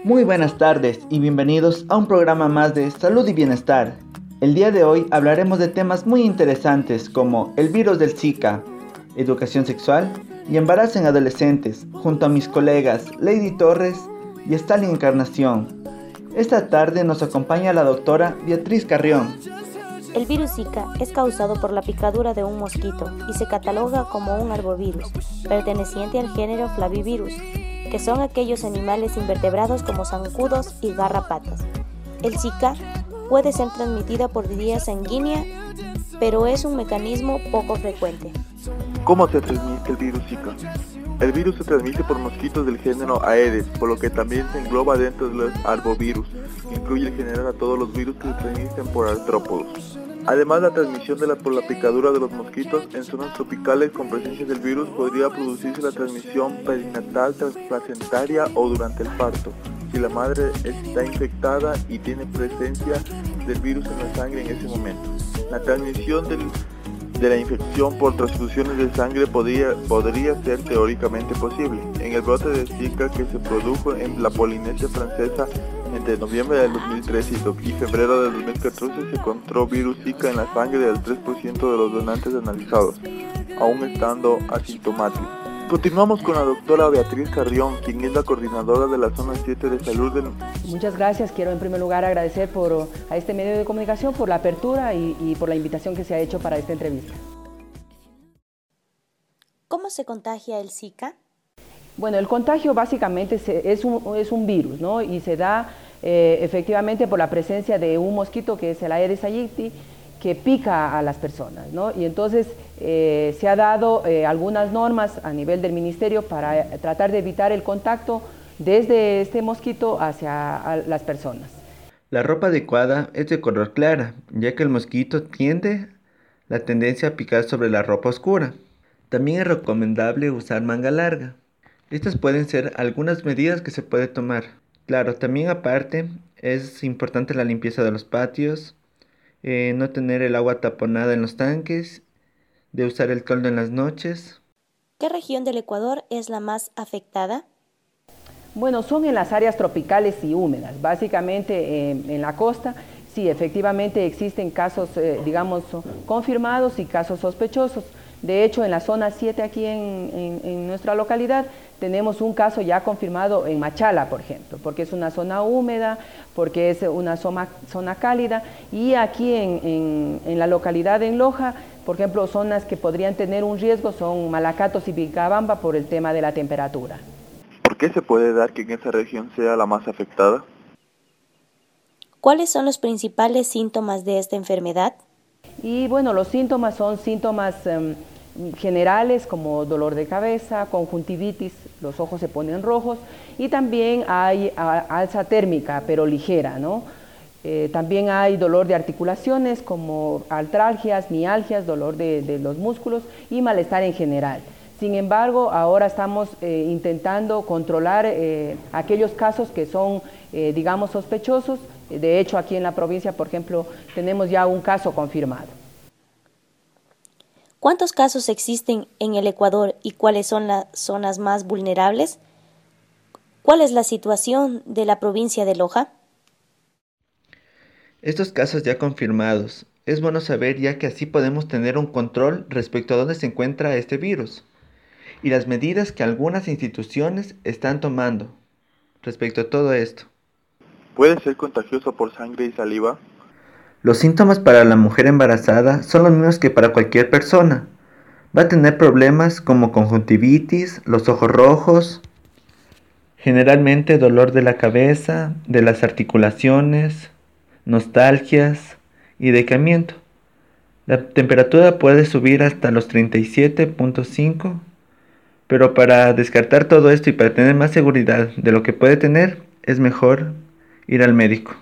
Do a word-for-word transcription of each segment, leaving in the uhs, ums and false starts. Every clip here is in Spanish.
Muy buenas tardes y bienvenidos a un programa más de Salud y Bienestar. El día de hoy hablaremos de temas muy interesantes como el virus del Zika, educación sexual y embarazo en adolescentes, junto a mis colegas Lady Torres y Stalin Encarnación. Esta tarde nos acompaña la doctora Beatriz Carrión. El virus Zika es causado por la picadura de un mosquito y se cataloga como un arbovirus, perteneciente al género Flavivirus, que son aquellos animales invertebrados como zancudos y garrapatas. El Zika puede ser transmitida por vía sanguínea, pero es un mecanismo poco frecuente. ¿Cómo se transmite el virus Zika? El virus se transmite por mosquitos del género Aedes, por lo que también se engloba dentro de los arbovirus, que incluye en general a todos los virus que se transmiten por artrópodos. Además, la transmisión de la, por la picadura de los mosquitos en zonas tropicales con presencia del virus podría producirse la transmisión perinatal, transplacentaria o durante el parto, si la madre está infectada y tiene presencia del virus en la sangre en ese momento. La transmisión del, de la infección por transfusiones de sangre podría, podría ser teóricamente posible. En el brote de Zika que se produjo en la Polinesia Francesa entre noviembre del dos mil trece y febrero del dos mil catorce, se encontró virus Zika en la sangre del tres por ciento de los donantes analizados, aún estando asintomáticos. Continuamos con la doctora Beatriz Carrión, quien es la coordinadora de la zona siete de salud del... Muchas gracias. Quiero en primer lugar agradecer por, a este medio de comunicación por la apertura y, y por la invitación que se ha hecho para esta entrevista. ¿Cómo se contagia el Zika? Bueno, el contagio básicamente es un, es un virus, ¿no? Y se da eh, efectivamente por la presencia de un mosquito que es el Aedes aegypti, que pica a las personas, ¿no? Y entonces eh, se ha dado eh, algunas normas a nivel del ministerio para tratar de evitar el contacto desde este mosquito hacia las personas. La ropa adecuada es de color clara, ya que el mosquito tiende la tendencia a picar sobre la ropa oscura. También es recomendable usar manga larga. Estas pueden ser algunas medidas que se puede tomar. Claro, también aparte es importante la limpieza de los patios, eh, no tener el agua taponada en los tanques, de usar el toldo en las noches. ¿Qué región del Ecuador es la más afectada? Bueno, son en las áreas tropicales y húmedas. Básicamente eh, en la costa, sí, efectivamente existen casos, eh, digamos, confirmados y casos sospechosos. De hecho, en la zona siete aquí en, en, en nuestra localidad tenemos un caso ya confirmado en Machala, por ejemplo, porque es una zona húmeda, porque es una zona, zona cálida, y aquí en, en, en la localidad de Loja, por ejemplo, zonas que podrían tener un riesgo son Malacatos y Vilcabamba por el tema de la temperatura. ¿Por qué se puede dar que en esa región sea la más afectada? ¿Cuáles son los principales síntomas de esta enfermedad? Y bueno, los síntomas son síntomas um, generales como dolor de cabeza, conjuntivitis, los ojos se ponen rojos y también hay a, alza térmica pero ligera, ¿no? Eh, también hay dolor de articulaciones como artralgias, mialgias, dolor de, de los músculos y malestar en general. Sin embargo, ahora estamos eh, intentando controlar eh, aquellos casos que son, eh, digamos, sospechosos. De hecho, aquí en la provincia, por ejemplo, tenemos ya un caso confirmado. ¿Cuántos casos existen en el Ecuador y cuáles son las zonas más vulnerables? ¿Cuál es la situación de la provincia de Loja? Estos casos ya confirmados, es bueno saber ya que así podemos tener un control respecto a dónde se encuentra este virus y las medidas que algunas instituciones están tomando respecto a todo esto. ¿Puede ser contagioso por sangre y saliva? Los síntomas para la mujer embarazada son los mismos que para cualquier persona. Va a tener problemas como conjuntivitis, los ojos rojos, generalmente dolor de la cabeza, de las articulaciones, nostalgias y decaimiento. La temperatura puede subir hasta los treinta y siete punto cinco, pero para descartar todo esto y para tener más seguridad de lo que puede tener, es mejor ir al médico.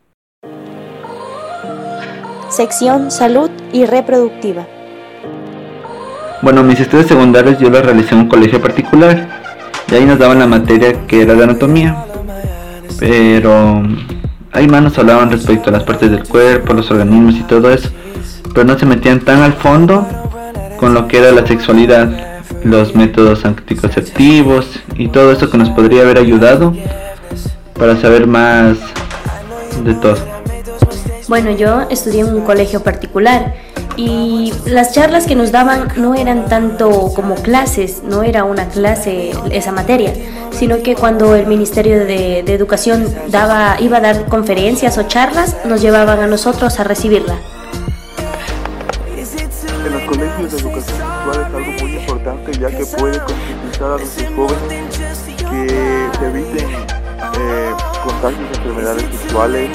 Sección Salud y Reproductiva. Bueno, mis estudios secundarios yo los realicé en un colegio particular y ahí nos daban la materia que era de anatomía, pero ahí más nos hablaban respecto a las partes del cuerpo, los organismos y todo eso, pero no se metían tan al fondo con lo que era la sexualidad, los métodos anticonceptivos y todo eso que nos podría haber ayudado para saber más de todo. Bueno, yo estudié en un colegio particular y las charlas que nos daban no eran tanto como clases, no era una clase esa materia, sino que cuando el Ministerio de, de Educación daba, iba a dar conferencias o charlas, nos llevaban a nosotros a recibirla. En los colegios de educación sexual es algo muy importante, ya que puede concientizar a nuestros jóvenes que se eviten eh, contagios de enfermedades sexuales,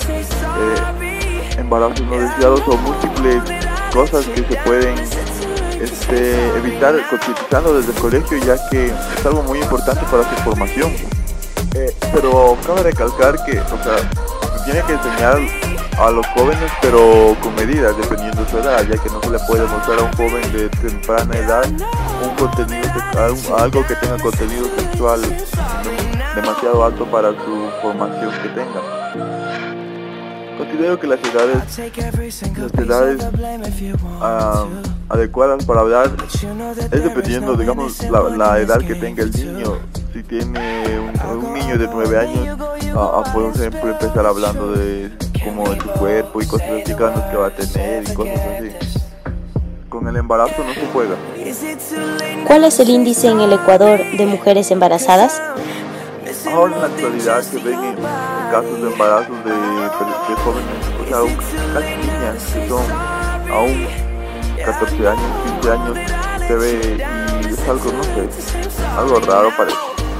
eh, embarazos no deseados o múltiples cosas que se pueden este, evitar concientizando desde el colegio, ya que es algo muy importante para su formación. Eh, pero cabe recalcar que, o sea, se tiene que enseñar a los jóvenes, pero con medidas, dependiendo de su edad, ya que no se le puede mostrar a un joven de temprana edad un contenido sexual, algo que tenga contenido sexual demasiado alto para su formación que tenga. Considero que las edades, las edades uh, adecuadas para hablar es dependiendo, digamos, la, la edad que tenga el niño. Si tiene un, un niño de nueve años, uh, uh, por ejemplo, empezar hablando de como de su cuerpo y cosas así que va a tener y cosas así. Con el embarazo no se juega. ¿Cuál es el índice en el Ecuador de mujeres embarazadas? Ahora en la actualidad se ven en, en casos de embarazos de, de jóvenes, o sea, aún, casi niñas que son aún catorce años, quince años, se ve y es algo, no sé, algo raro parece.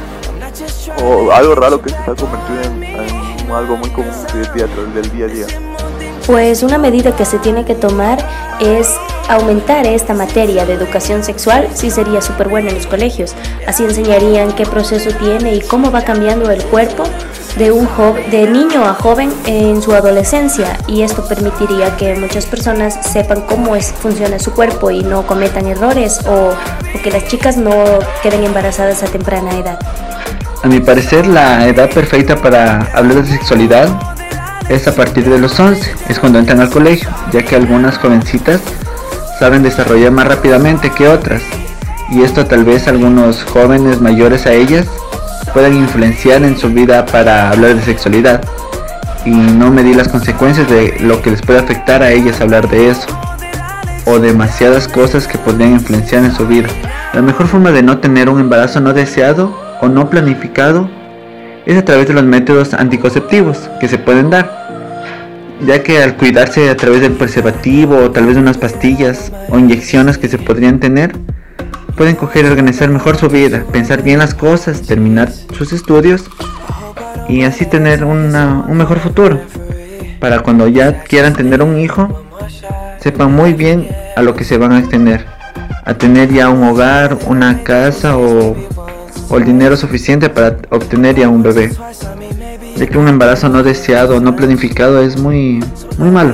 O algo raro que se está convirtiendo en, en algo muy común del día, del día a día. Pues una medida que se tiene que tomar es aumentar esta materia de educación sexual. Sí, sería súper bueno en los colegios. Así enseñarían qué proceso tiene y cómo va cambiando el cuerpo de un joven, de niño a joven en su adolescencia, y esto permitiría que muchas personas sepan cómo es, funciona su cuerpo y no cometan errores o, o que las chicas no queden embarazadas a temprana edad. A mi parecer, la edad perfecta para hablar de sexualidad es a partir de los once, es cuando entran al colegio, ya que algunas jovencitas saben desarrollar más rápidamente que otras, y esto tal vez algunos jóvenes mayores a ellas puedan influenciar en su vida para hablar de sexualidad y no medir las consecuencias de lo que les puede afectar a ellas hablar de eso, o demasiadas cosas que podrían influenciar en su vida. La mejor forma de no tener un embarazo no deseado o no planificado es a través de los métodos anticonceptivos que se pueden dar, ya que al cuidarse a través del preservativo o tal vez de unas pastillas o inyecciones que se podrían tener, pueden coger y organizar mejor su vida, pensar bien las cosas, terminar sus estudios y así tener una, un mejor futuro, para cuando ya quieran tener un hijo, sepan muy bien a lo que se van a tener, a tener ya un hogar, una casa o, o el dinero suficiente para obtener ya un bebé, ya que un embarazo no deseado o no planificado es muy, muy malo,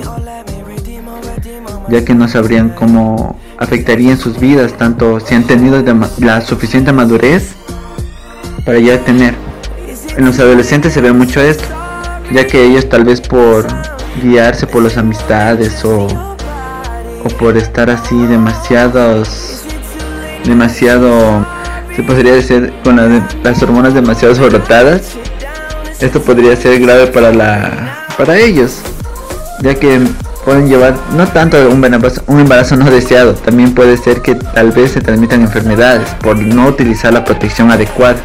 ya que no sabrían cómo afectarían sus vidas, tanto si han tenido la suficiente madurez para ya tener. En los adolescentes se ve mucho esto, ya que ellos tal vez por guiarse por las amistades o, o por estar así demasiados, demasiado, se podría decir, con la, las hormonas demasiado alborotadas, esto podría ser grave para la para ellos, ya que pueden llevar no tanto un embarazo, un embarazo no deseado, también puede ser que tal vez se transmitan enfermedades por no utilizar la protección adecuada.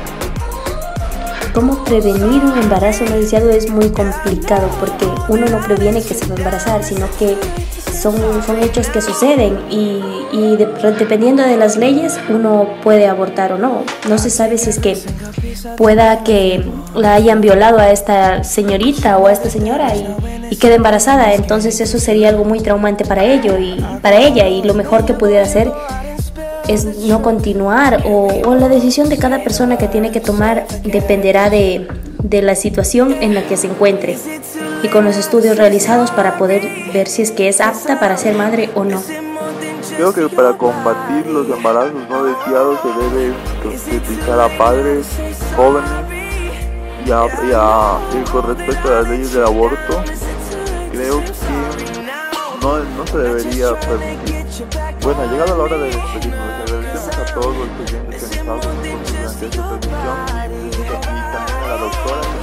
Cómo prevenir un embarazo no deseado es muy complicado, porque uno no previene que se va a embarazar, sino que son, son hechos que suceden y, y de, dependiendo de las leyes uno puede abortar o no. No se sabe si es que pueda que la hayan violado a esta señorita o a esta señora y, y quede embarazada, entonces eso sería algo muy traumante para ello y para ella, y lo mejor que pudiera hacer es no continuar, o, o la decisión de cada persona que tiene que tomar dependerá de, de la situación en la que se encuentre y con los estudios realizados para poder ver si es que es apta para ser madre o no. Creo que para combatir los embarazos no deseados se debe concientizar a padres, jóvenes y, a, y, a, y con respecto a las leyes del aborto, creo que no, no se debería permitir. Bueno, ha llegado la hora de despedirnos. Les agradecemos a todos los oyentes que nos han escuchado durante esta transmisión y, y también a la doctora.